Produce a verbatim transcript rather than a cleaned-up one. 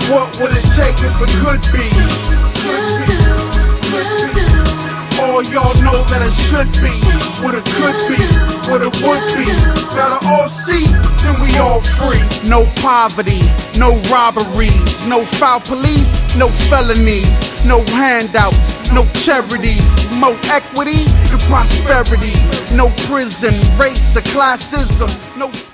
What would it take if it could be? All y'all know that it should be what it could be, what it would be. Gotta all see, then we all free. No poverty, no robberies, no foul police, no felonies, no handouts, no charities, more equity and prosperity. No prison, race or classism, no